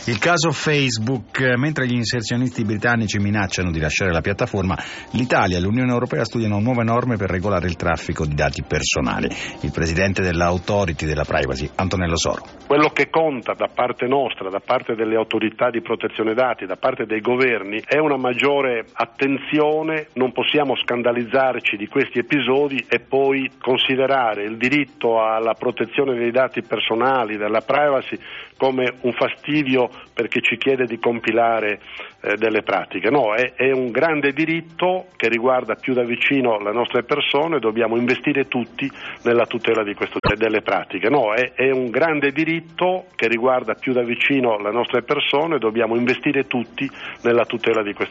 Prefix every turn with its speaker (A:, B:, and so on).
A: Il caso Facebook. Mentre gli inserzionisti britannici minacciano di lasciare la piattaforma, l'Italia e l'Unione Europea studiano nuove norme per regolare il traffico di dati personali. Il presidente dell'Authority della Privacy, Antonello Soro.
B: Quello che conta da parte nostra, da parte delle autorità di protezione dati, da parte dei governi, è una maggiore attenzione. Non possiamo scandalizzarci di questi episodi e poi considerare il diritto alla protezione dei dati personali, della privacy, come un fastidio perché ci chiede di compilare delle pratiche. No, è un grande diritto che riguarda più da vicino le nostre persone. Dobbiamo investire tutti nella tutela di questo delle pratiche. No, è un grande diritto che riguarda più da vicino le nostre persone. Dobbiamo investire tutti nella tutela di questo